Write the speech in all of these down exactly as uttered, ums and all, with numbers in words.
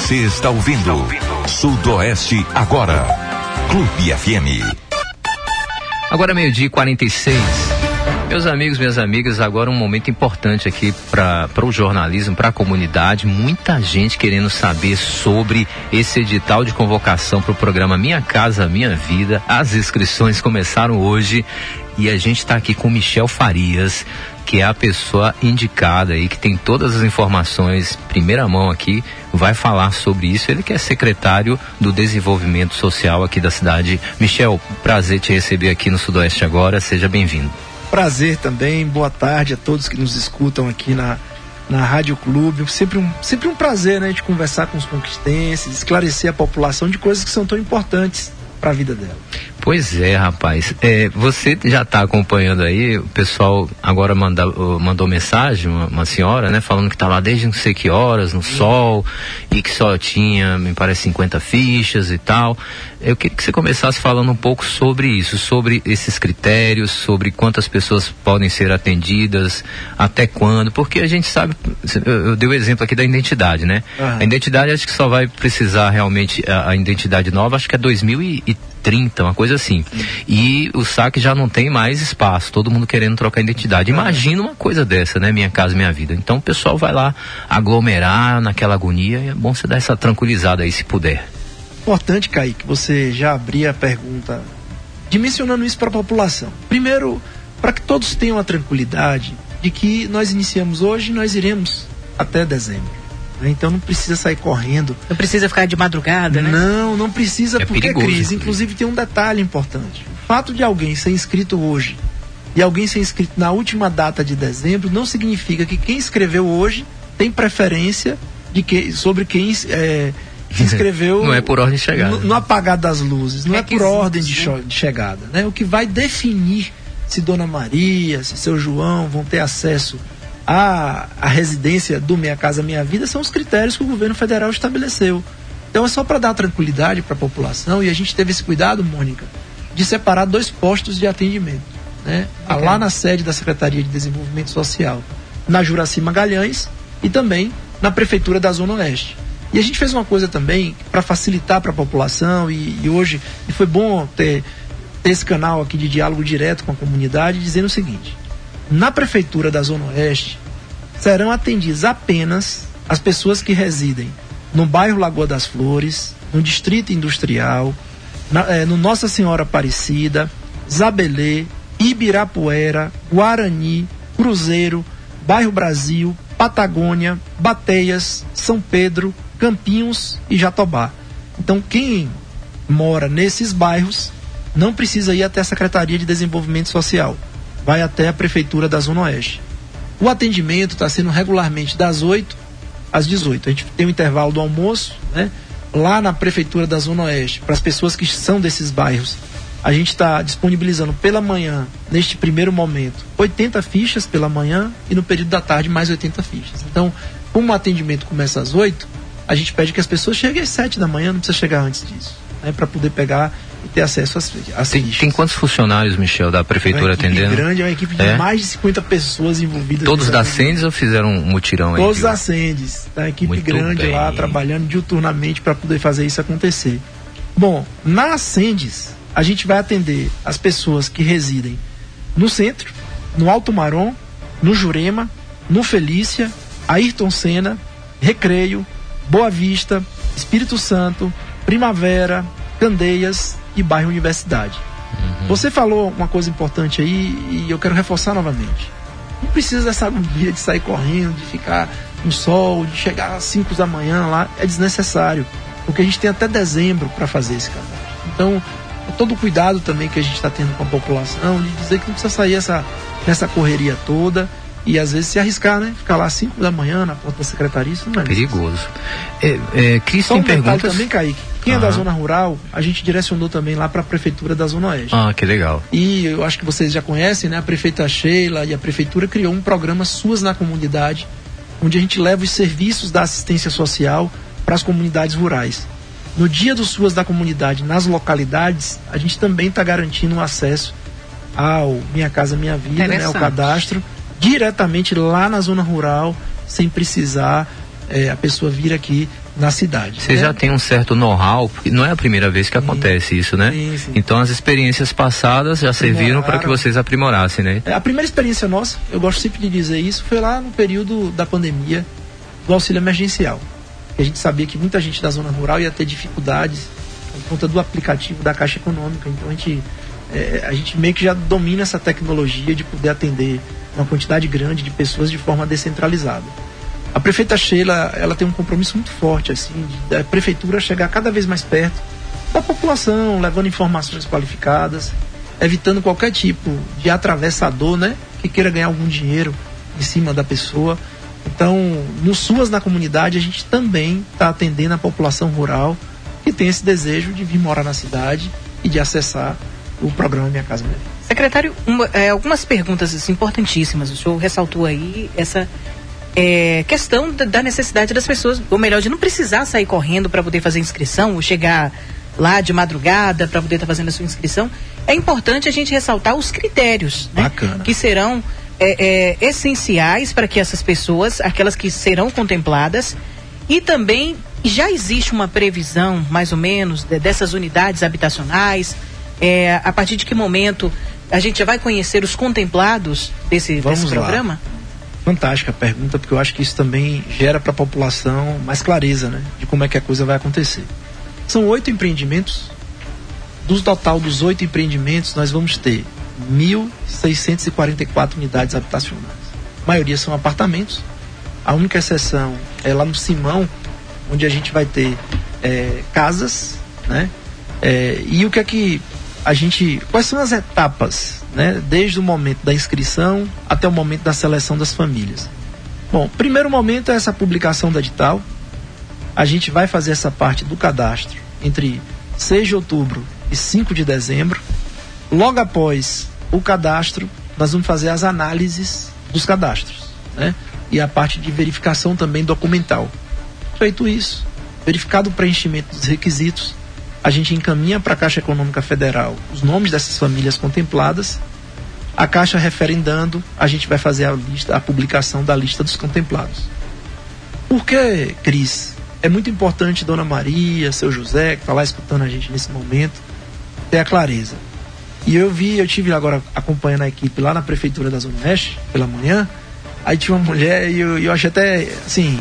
Você está ouvindo Sudoeste Agora, Clube F M. Agora meio-dia e quarenta e seis. Meus amigos, minhas amigas, agora um momento importante aqui para o jornalismo, para a comunidade. Muita gente querendo saber sobre esse edital de convocação para o programa Minha Casa Minha Vida. As inscrições começaram hoje e a gente está aqui com Michel Farias, que é a pessoa indicada aí, que tem todas as informações, primeira mão aqui, vai falar sobre isso. Ele que é secretário do Desenvolvimento Social aqui da cidade. Michel, prazer te receber aqui no Sudoeste Agora, seja bem-vindo. Prazer também, boa tarde a todos que nos escutam aqui na, na Rádio Clube. Sempre um, sempre um prazer, né, de conversar com os conquistenses, esclarecer a população de coisas que são tão importantes para a vida dela. Pois é, rapaz. É, você já está acompanhando aí, o pessoal agora manda, uh, mandou mensagem, uma, uma senhora, né, falando que está lá desde não sei que horas, no Sim. sol, e que só tinha, me parece, cinquenta fichas e tal. Eu queria que você começasse falando um pouco sobre isso, sobre esses critérios, sobre quantas pessoas podem ser atendidas, até quando, porque a gente sabe, eu, eu dei o exemplo aqui da identidade, né? Uhum. A identidade acho que só vai precisar realmente, a, a identidade nova, acho que é dois mil e trinta, uma coisa assim. Sim. E o saque já não tem mais espaço, todo mundo querendo trocar identidade. Imagina uma coisa dessa, né? Minha Casa Minha Vida. Então o pessoal vai lá aglomerar naquela agonia e é bom você dar essa tranquilizada aí, se puder. Importante, Kaique, você já abrir a pergunta dimensionando isso para a população. Primeiro, para que todos tenham a tranquilidade de que nós iniciamos hoje e nós iremos até dezembro. Então não precisa sair correndo. Não precisa ficar de madrugada, né? Não, não precisa, é porque perigoso, é crise. Inclusive tem um detalhe importante. O fato de alguém ser inscrito hoje e alguém ser inscrito na última data de dezembro não significa que quem escreveu hoje tem preferência de que, sobre quem é, se inscreveu. Não é por ordem de chegada. No, no apagar das luzes, não é, é por ordem de, cho- de chegada. Né? O que vai definir se Dona Maria, se seu João vão ter acesso A, a residência do Minha Casa Minha Vida são os critérios que o governo federal estabeleceu. Então é só para dar tranquilidade para a população, e a gente teve esse cuidado, Mônica, de separar dois postos de atendimento, né? Okay. Lá na sede da Secretaria de Desenvolvimento Social, na Juraci Magalhães, e também na Prefeitura da Zona Oeste. E a gente fez uma coisa também para facilitar para a população, e, e hoje e foi bom ter, ter esse canal aqui de diálogo direto com a comunidade, dizendo o seguinte: na Prefeitura da Zona Oeste serão atendidas apenas as pessoas que residem no bairro Lagoa das Flores, no Distrito Industrial, na, é, no Nossa Senhora Aparecida, Zabelê, Ibirapuera, Guarani, Cruzeiro, Bairro Brasil, Patagônia, Bateias, São Pedro, Campinhos e Jatobá. Então quem mora nesses bairros não precisa ir até a Secretaria de Desenvolvimento Social, vai até a Prefeitura da Zona Oeste. O atendimento está sendo regularmente das oito às dezoito. A gente tem um intervalo do almoço, né? Lá na Prefeitura da Zona Oeste, para as pessoas que são desses bairros, a gente está disponibilizando pela manhã, neste primeiro momento, oitenta fichas pela manhã, e no período da tarde mais oitenta fichas. Então, como o atendimento começa às oito, a gente pede que as pessoas cheguem às sete da manhã, não precisa chegar antes disso, né? Para poder pegar e ter acesso às, às tem, fichas. Tem quantos funcionários, Michel, da Prefeitura atendendo? É uma equipe grande, é uma equipe de é? mais de cinquenta pessoas envolvidas. Todos da Sendes ou fizeram um mutirão aí? Todos da Sendes. Tá? A equipe Muito grande bem. Lá, trabalhando diuturnamente para poder fazer isso acontecer. Bom, na Sendes, a gente vai atender as pessoas que residem no centro, no Alto Marom, no Jurema, no Felícia, Ayrton Senna, Recreio, Boa Vista, Espírito Santo, Primavera, Candeias e bairro Universidade. Uhum. Você falou uma coisa importante aí e eu quero reforçar novamente. Não precisa dessa agonia de sair correndo, de ficar no sol, de chegar às cinco da manhã lá, é desnecessário, porque a gente tem até dezembro para fazer esse cadastro. Então, é todo o cuidado também que a gente está tendo com a população, de dizer que não precisa sair essa, nessa correria toda e às vezes se arriscar, né? Ficar lá às cinco da manhã na porta da secretaria, isso não é perigoso. É, é, Cris, tem um perguntas? Também, Kaique, quem uhum. é da zona rural, a gente direcionou também lá para a Prefeitura da Zona Oeste. Ah, que legal. E eu acho que vocês já conhecem, né? A prefeita Sheila e a Prefeitura criou um programa Suas na Comunidade, onde a gente leva os serviços da assistência social para as comunidades rurais. No dia dos Suas da Comunidade, nas localidades, a gente também está garantindo um acesso ao Minha Casa Minha Vida, né? Ao cadastro, diretamente lá na zona rural, sem precisar é, a pessoa vir aqui na cidade. Você né? já tem um certo know-how, porque não é a primeira vez que sim, acontece isso, né? Sim, sim. Então as experiências passadas já serviram para que vocês aprimorassem, né? É, a primeira experiência nossa, eu gosto sempre de dizer isso, foi lá no período da pandemia do auxílio emergencial. A gente sabia que muita gente da zona rural ia ter dificuldades por conta do aplicativo da Caixa Econômica. Então a gente, é, a gente meio que já domina essa tecnologia de poder atender uma quantidade grande de pessoas de forma descentralizada. A prefeita Sheila, ela tem um compromisso muito forte, assim, de, da prefeitura chegar cada vez mais perto da população, levando informações qualificadas, evitando qualquer tipo de atravessador, né, que queira ganhar algum dinheiro em cima da pessoa. Então, no SUAS na comunidade, a gente também está atendendo a população rural que tem esse desejo de vir morar na cidade e de acessar o programa Minha Casa Minha Vida. Secretário, uma, é, algumas perguntas assim, importantíssimas. O senhor ressaltou aí essa é, questão da, da necessidade das pessoas, ou melhor, de não precisar sair correndo para poder fazer inscrição, ou chegar lá de madrugada para poder estar tá fazendo a sua inscrição. É importante a gente ressaltar os critérios, né, que serão é, é, essenciais para que essas pessoas, aquelas que serão contempladas, e também já existe uma previsão, mais ou menos, de, dessas unidades habitacionais. É, a partir de que momento a gente já vai conhecer os contemplados desse, desse programa? Lá. Fantástica a pergunta, porque eu acho que isso também gera para a população mais clareza, né, de como é que a coisa vai acontecer. São oito empreendimentos. Do total dos oito empreendimentos, nós vamos ter mil seiscentas e quarenta e quatro unidades habitacionais. A maioria são apartamentos. A única exceção é lá no Simão, onde a gente vai ter é, casas, né? É, e o que é que a gente... Quais são as etapas, né? Desde o momento da inscrição até o momento da seleção das famílias. Bom, primeiro momento é essa publicação da edital. A gente vai fazer essa parte do cadastro entre seis de outubro e cinco de dezembro. Logo após o cadastro, nós vamos fazer as análises dos cadastros, né? E a parte de verificação também documental. Feito isso, verificado o preenchimento dos requisitos, a gente encaminha para a Caixa Econômica Federal os nomes dessas famílias contempladas. A Caixa referendando, a gente vai fazer a lista, a publicação da lista dos contemplados. Por que, Cris? É muito importante Dona Maria, seu José, que está lá escutando a gente nesse momento, ter a clareza. E eu vi, eu tive agora acompanhando a equipe lá na Prefeitura da Zona Oeste, pela manhã, aí tinha uma mulher e eu, eu achei até, assim,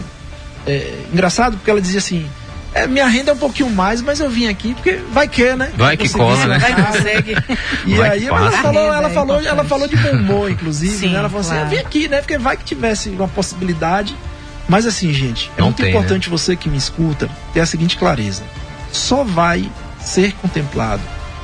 é, engraçado, porque ela dizia assim, é, minha renda é um pouquinho mais, mas eu vim aqui porque vai que, né? Vai que cola, né? Vai que consegue. E vai aí que ela falou, ela, é falou, ela falou de bom humor, inclusive, sim, né? Ela falou claro. assim, eu vim aqui, né? Porque vai que tivesse uma possibilidade. Mas assim, gente, é Não muito tem, importante, né? Você que me escuta ter a seguinte clareza. Só vai ser contemplado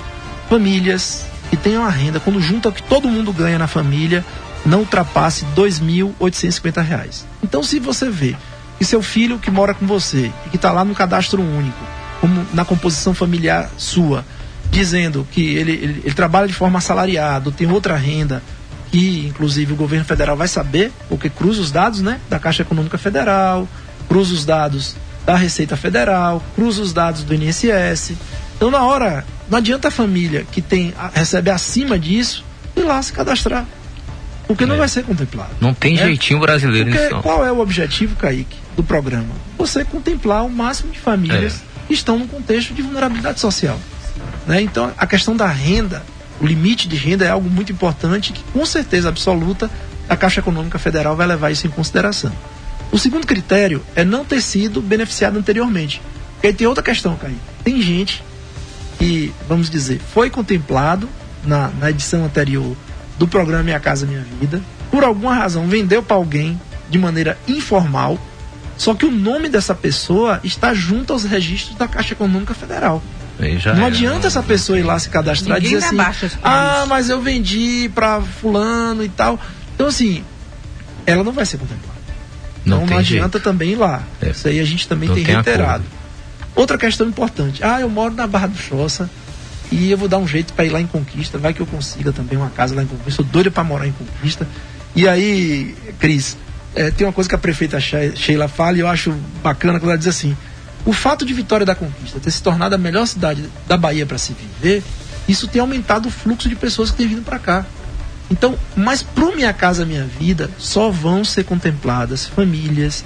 famílias que tenham a renda, quando junta o que todo mundo ganha na família, não ultrapasse dois mil oitocentos e cinquenta reais. Então, se você vê que seu filho que mora com você e que está lá no cadastro único, como na composição familiar sua, dizendo que ele, ele, ele trabalha de forma assalariada, tem outra renda, que inclusive o governo federal vai saber, porque cruza os dados, né, da Caixa Econômica Federal, cruza os dados da Receita Federal, cruza os dados do I N S S. Então, na hora, não adianta a família que tem, recebe acima disso ir lá se cadastrar, porque é. não vai ser contemplado. Não tem né? jeitinho brasileiro porque nisso. Qual é o objetivo, Kaique, do programa? Você contemplar o máximo de famílias é. que estão num contexto de vulnerabilidade social, né? Então, a questão da renda, o limite de renda é algo muito importante que, com certeza absoluta, a Caixa Econômica Federal vai levar isso em consideração. O segundo critério é não ter sido beneficiado anteriormente. Porque aí tem outra questão, Kaique. Tem gente que, vamos dizer, foi contemplado na, na edição anterior do programa Minha Casa Minha Vida, por alguma razão vendeu para alguém de maneira informal, só que o nome dessa pessoa está junto aos registros da Caixa Econômica Federal. Não adianta essa pessoa ir lá se cadastrar e dizer assim, ah, mas eu vendi para fulano e tal. Então, assim, ela não vai ser contemplada. Não, então, não adianta jeito. também ir lá. É. Isso aí a gente também não tem, tem reiterado. Acordo. Outra questão importante. Ah, eu moro na Barra do Choça e eu vou dar um jeito para ir lá em Conquista. Vai que eu consiga também uma casa lá em Conquista. Sou doido para morar em Conquista. E aí, Cris, é, tem uma coisa que a prefeita Sheila fala e eu acho bacana quando ela diz assim, o fato de Vitória da Conquista ter se tornado a melhor cidade da Bahia para se viver, isso tem aumentado o fluxo de pessoas que têm vindo para cá. Então, mas pro Minha Casa Minha Vida, só vão ser contempladas famílias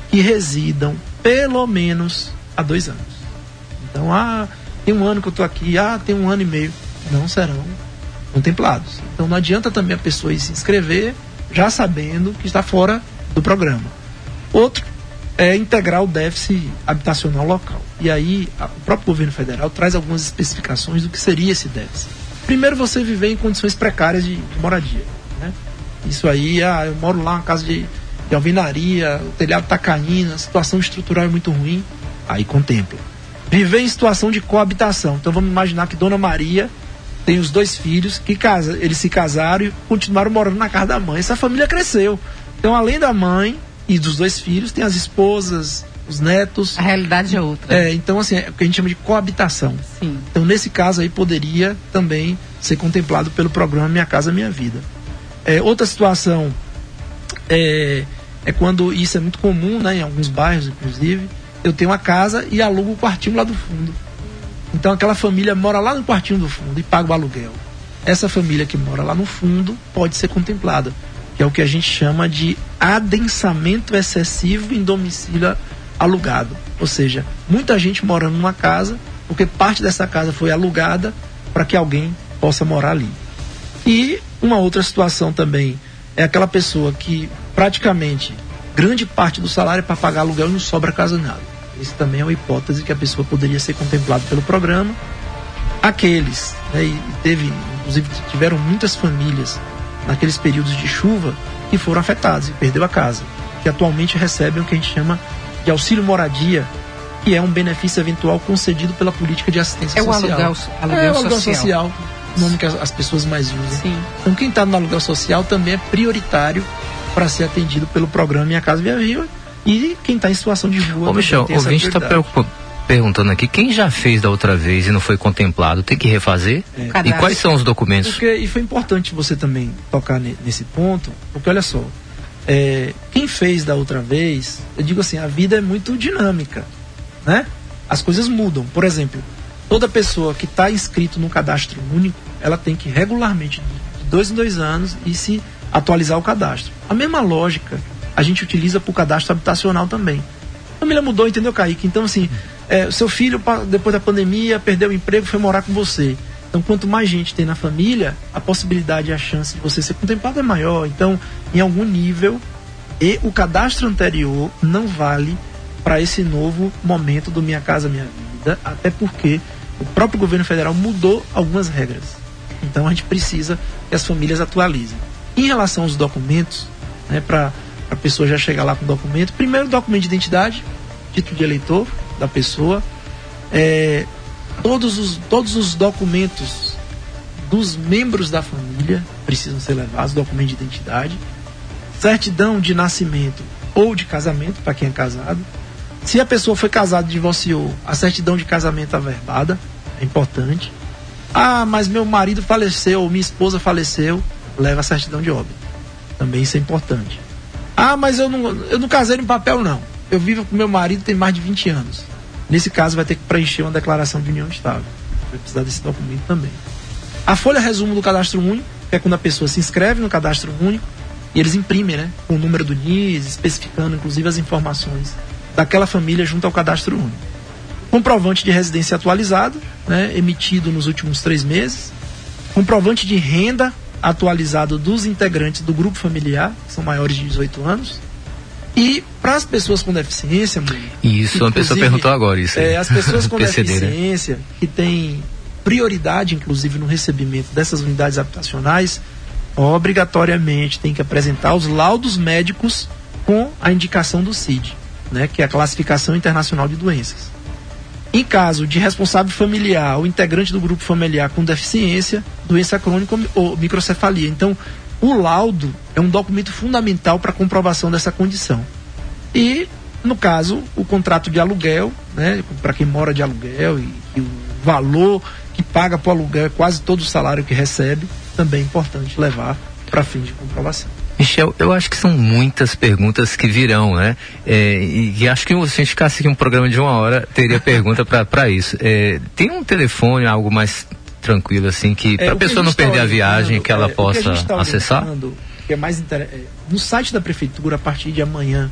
que residam pelo menos há dois anos. Então, ah, tem um ano que eu estou aqui, ah, tem um ano e meio. Não serão contemplados. Então, não adianta também a pessoa ir se inscrever já sabendo que está fora do programa. Outro é integrar o déficit habitacional local. E aí, a, o próprio governo federal traz algumas especificações do que seria esse déficit. Primeiro, você viver em condições precárias de, de moradia, né? Isso aí, ah, eu moro lá, uma casa de, de alvenaria, o telhado está caindo, a situação estrutural é muito ruim. Aí contempla. Viver em situação de coabitação. Então, vamos imaginar que Dona Maria tem os dois filhos, que casa, eles se casaram e continuaram morando na casa da mãe. Essa família cresceu. Então, além da mãe e dos dois filhos, tem as esposas, os netos. A realidade é outra. É, então, assim, é o que a gente chama de coabitação. Sim. Então, nesse caso aí, poderia também ser contemplado pelo programa Minha Casa Minha Vida. É, outra situação é, é quando, isso é muito comum, né, em alguns bairros, inclusive, eu tenho uma casa e alugo o quartinho lá do fundo. Então, aquela família mora lá no quartinho do fundo e paga o aluguel. Essa família que mora lá no fundo pode ser contemplada, que é o que a gente chama de adensamento excessivo em domicílio alugado. Ou seja, muita gente morando numa casa, porque parte dessa casa foi alugada para que alguém possa morar ali. E uma outra situação também é aquela pessoa que praticamente grande parte do salário é para pagar aluguel e não sobra casa nada. Isso também é uma hipótese que a pessoa poderia ser contemplada pelo programa. Aqueles, né, e teve, inclusive tiveram muitas famílias naqueles períodos de chuva que foram afetadas e perdeu a casa, que atualmente recebem o que a gente chama de auxílio moradia, que é um benefício eventual concedido pela política de assistência é social. O aluguel, aluguel é o aluguel social. social, o nome que as, as pessoas mais usam. Sim. Então, quem está no aluguel social também é prioritário para ser atendido pelo programa Minha Casa Minha Vida. E quem está em situação de rua... Ô, Michel, o ouvinte está perguntando aqui, quem já fez da outra vez e não foi contemplado, tem que refazer? É. E quais são os documentos? Porque, e foi importante você também tocar ne, nesse ponto, porque olha só, é, quem fez da outra vez, eu digo assim, a vida é muito dinâmica, né? As coisas mudam. Por exemplo, toda pessoa que está inscrito no cadastro único, ela tem que regularmente, de dois em dois anos, e se atualizar o cadastro. A mesma lógica a gente utiliza para o cadastro habitacional também. A família mudou, entendeu, Kaique? Então, assim, é, o seu filho, depois da pandemia, perdeu o emprego, foi morar com você. Então, quanto mais gente tem na família, a possibilidade e a chance de você ser contemplado é maior. Então, em algum nível, e o cadastro anterior não vale para esse novo momento do Minha Casa Minha Vida, até porque o próprio governo federal mudou algumas regras. Então, a gente precisa que as famílias atualizem. Em relação aos documentos, né, para a pessoa já chegar lá com o documento, primeiro documento de identidade, título de eleitor da pessoa, é, todos, os, todos os documentos dos membros da família precisam ser levados, documento de identidade, certidão de nascimento ou de casamento, para quem é casado. Se a pessoa foi casada e divorciou, a certidão de casamento averbada, é importante. Ah, mas meu marido faleceu, minha esposa faleceu, leva a certidão de óbito. Também isso é importante. Ah, mas eu não, eu não casei no papel, não. Eu vivo com meu marido tem mais de vinte anos. Nesse caso, vai ter que preencher uma declaração de união estável. Vai precisar desse documento também. A folha resumo do cadastro único, que é quando a pessoa se inscreve no cadastro único e eles imprimem, né, com o número do N I S, especificando inclusive as informações daquela família junto ao cadastro único. Comprovante de residência atualizado, né, emitido nos últimos três meses. Comprovante de renda atualizado dos integrantes do grupo familiar, que são maiores de dezoito anos. E para as pessoas com deficiência... Isso, uma pessoa perguntou agora isso. É, as pessoas com P C D, deficiência, né, que têm prioridade, inclusive, no recebimento dessas unidades habitacionais, obrigatoriamente tem que apresentar os laudos médicos com a indicação do C I D, né, que é a Classificação Internacional de Doenças. Em caso de responsável familiar ou integrante do grupo familiar com deficiência, doença crônica ou microcefalia. Então, o laudo é um documento fundamental para a comprovação dessa condição. E, no caso, o contrato de aluguel, né, para quem mora de aluguel, e, e o valor que paga para o aluguel é quase todo o salário que recebe, também é importante levar para fim de comprovação. Michel, eu acho que são muitas perguntas que virão, né? É, e, e acho que se a gente ficasse aqui um programa de uma hora, teria pergunta para isso. É, tem um telefone, algo mais tranquilo, assim, que é, para a pessoa não perder a viagem, que ela é, possa que tá acessar? Que é mais inter... é, no site da Prefeitura, a partir de amanhã,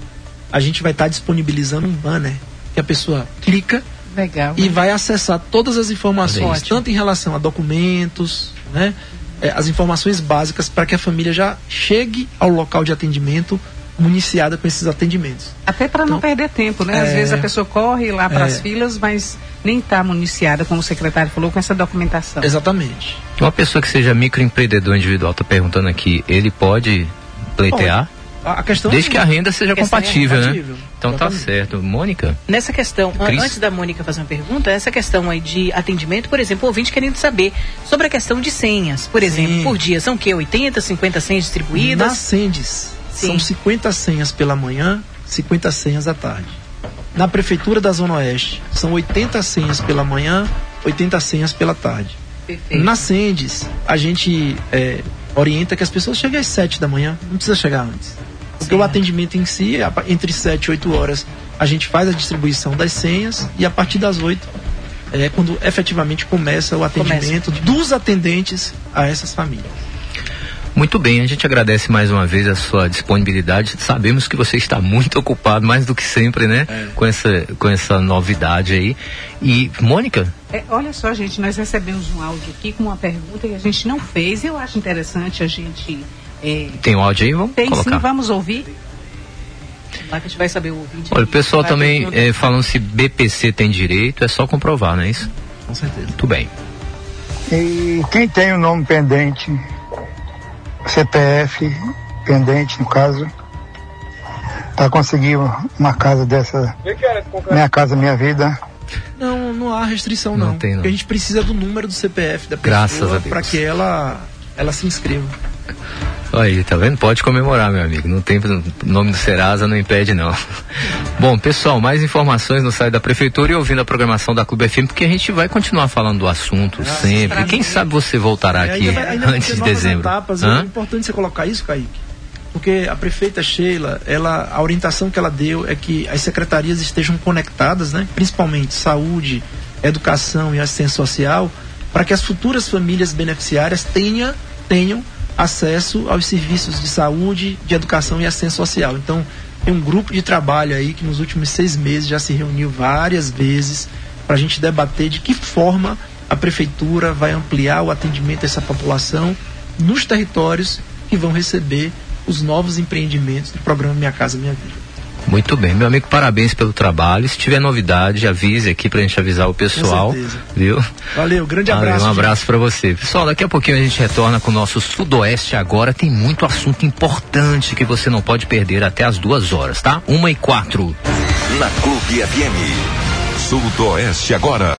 a gente vai estar tá disponibilizando um banner que a pessoa clica Legal, e né? vai acessar todas as informações, Ótimo. tanto em relação a documentos, né, é, as informações básicas para que a família já chegue ao local de atendimento municiada com esses atendimentos. Até para não Então, perder tempo, né? Às é, vezes a pessoa corre lá para as é. filas, mas nem está municiada, como o secretário falou, com essa documentação. Exatamente. Uma pessoa que seja microempreendedor individual está perguntando aqui, ele pode pleitear? A questão Desde é, que a renda seja A questão é compatível, compatível. né? Então tá Exatamente. certo. Mônica? Nessa questão, an- Cris? antes da Mônica fazer uma pergunta, essa questão aí de atendimento, por exemplo, o ouvinte querendo saber sobre a questão de senhas, por exemplo, Sim. por dia, são o quê? oitenta, cinquenta senhas distribuídas? nas Sendes, Sim. são cinquenta senhas pela manhã, cinquenta senhas à tarde. Na Prefeitura da Zona Oeste, são oitenta senhas pela manhã, oitenta senhas pela tarde. Perfeito. Na Sendes, a gente é, orienta que as pessoas cheguem às sete da manhã, não precisa chegar antes. Porque Certo. o atendimento em si, é a pa- entre sete e oito horas, a gente faz a distribuição das senhas e a partir das oito é quando efetivamente começa o atendimento dos atendentes a essas famílias. Muito bem, a gente agradece mais uma vez a sua disponibilidade. Sabemos que você está muito ocupado, mais do que sempre, né? É. Com essa, com essa novidade aí. E, Mônica? É, olha só, gente, nós recebemos um áudio aqui com uma pergunta que a gente não fez. Eu acho interessante a gente... É, Tem um áudio aí? Vamos tem colocar. sim, vamos ouvir. Lá que a gente vai saber o ouvinte. Olha, o pessoal Vai também perguntar. eh, falando se B P C tem direito, é só comprovar, não é isso? Com certeza. Muito bem. E quem tem o nome pendente, C P F pendente no caso, para conseguir uma casa dessa, Minha Casa Minha Vida, Não, não há restrição Não não. tem, não. Porque a gente precisa do número do C P F da Graças a pessoa Deus. para que ela, ela se inscreva. Aí, tá vendo? Pode comemorar, meu amigo. Não tem, o nome do Serasa não impede, não. Bom, pessoal, mais informações no site da Prefeitura e ouvindo a programação da Clube F M, porque a gente vai continuar falando do assunto sempre. Quem sabe você voltará E aqui ainda vai- ainda vão antes ter de novas dezembro. etapas, Hã? é importante você colocar isso, Kaique. Porque a prefeita Sheila, ela, a orientação que ela deu é que as secretarias estejam conectadas, né? Principalmente saúde, educação e assistência social, para que as futuras famílias beneficiárias tenha, tenham acesso aos serviços de saúde, de educação e assistência social. Então, tem um grupo de trabalho aí que nos últimos seis meses já se reuniu várias vezes para a gente debater de que forma a prefeitura vai ampliar o atendimento a essa população nos territórios que vão receber os novos empreendimentos do programa Minha Casa Minha Vida. Muito bem, meu amigo, parabéns pelo trabalho. Se tiver novidade, avise aqui pra gente avisar o pessoal. certeza. Viu? Valeu, grande Valeu, abraço. um gente. abraço pra você. Pessoal, daqui a pouquinho a gente retorna com o nosso Sudoeste Agora. Tem muito assunto importante que você não pode perder até as duas horas, tá? Uma e quatro. Na Clube F M. Sudoeste Agora.